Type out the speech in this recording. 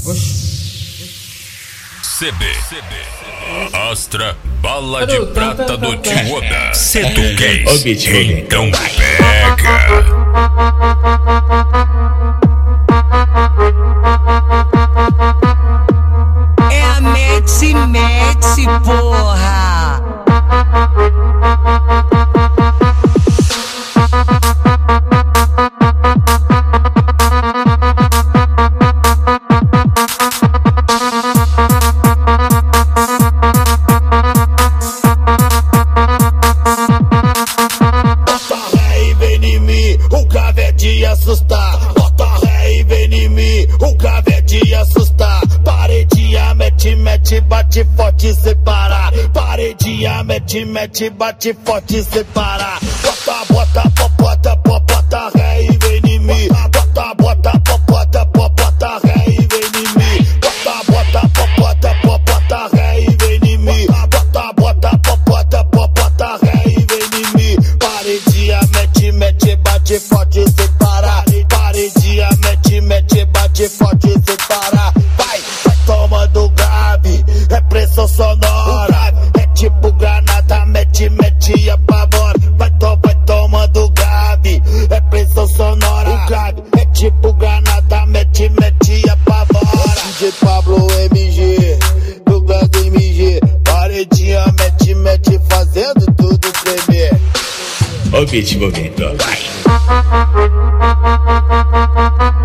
CB Astra, bala de prata do Tio Oda. Cê tu queres? Então pega. É a mete, porra. O cave de assustar, bota ré e vem em mim. O cave de assustar, paredinha mete, bate forte separa. Paredinha mete, bate forte separa. Bota ré e vem em mim. Bota ré e vem em mim. Bota ré e vem em mim. Bota ré e vem em mim. Paredinha mete, bate forte separa. Paredinha mete, bate forte separa. Vai tomando grave, é pressão sonora. É tipo granada, mete e apavora. Vai tomando grave, é pressão sonora. O grave é tipo granada, mete e apavora. DJ Pablo MG, do grande MG. Paredinha mete, fazendo tudo tremer. Ó o beat movendo, vai.